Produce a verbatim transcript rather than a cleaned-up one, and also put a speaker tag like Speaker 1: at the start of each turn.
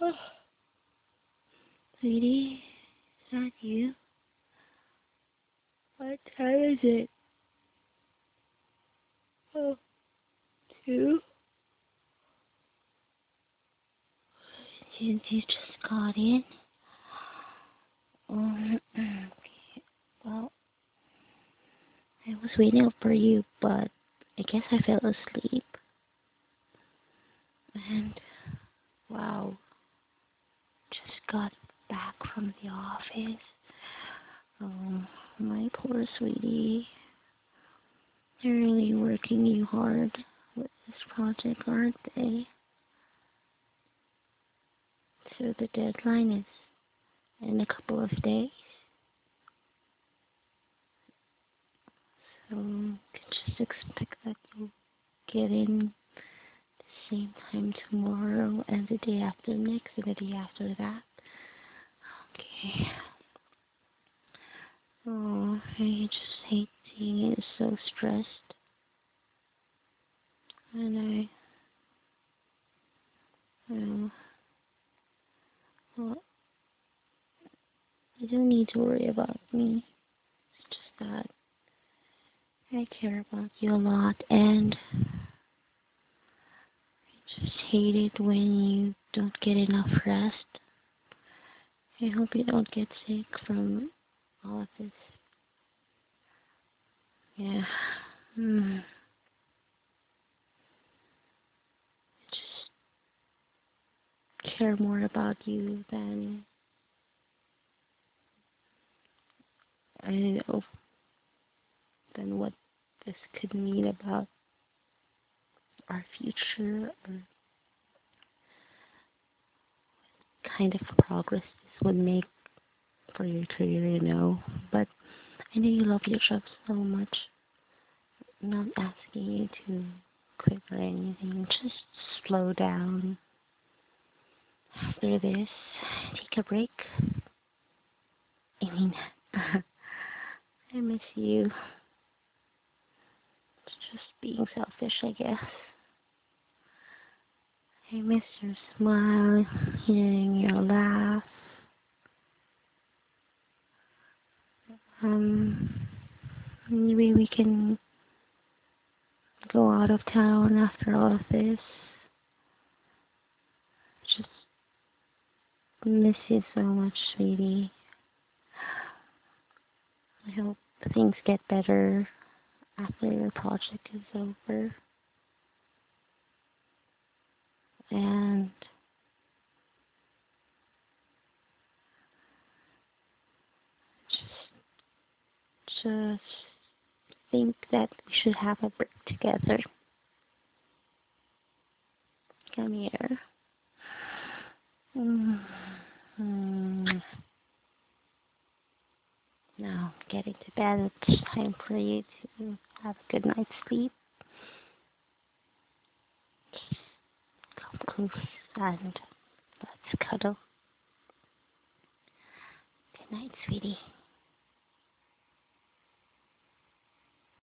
Speaker 1: Sweetie, is that you? What time is it? Oh, two? Since you just got in? Um, okay. Well, I was waiting up for you, but I guess I fell asleep. And, wow, just got back from the office. Oh, my poor sweetie. They're really working you hard with this project, aren't they? So the deadline is in a couple of days. So you can just expect that you'll get in the same time tomorrow and the day after next and the day after that. Okay. Oh, I just hate seeing you so stressed. And I, well, well, you don't need to worry about me. It's just that I care about you a lot, and I just hate it when you don't get enough rest. I hope you don't get sick from all of this. Yeah. Hmm. I just care more about you than I know than what this could mean about our future or kind of progress this would make for your career, you know. But I know you love your job so much. I'm not asking you to quit or anything. Just slow down. After this, take a break. I mean, I miss you. It's just being selfish, I guess. I miss your smile, hearing your laugh. Um, maybe we can go out of town after all of this. Just miss you so much, sweetie. I hope things get better after your project is over. And just, just think that we should have a break together. Come here. Mm-hmm. Now, getting to bed, it's time for you to have a good night's sleep. Come close and let's cuddle. Good night, sweetie.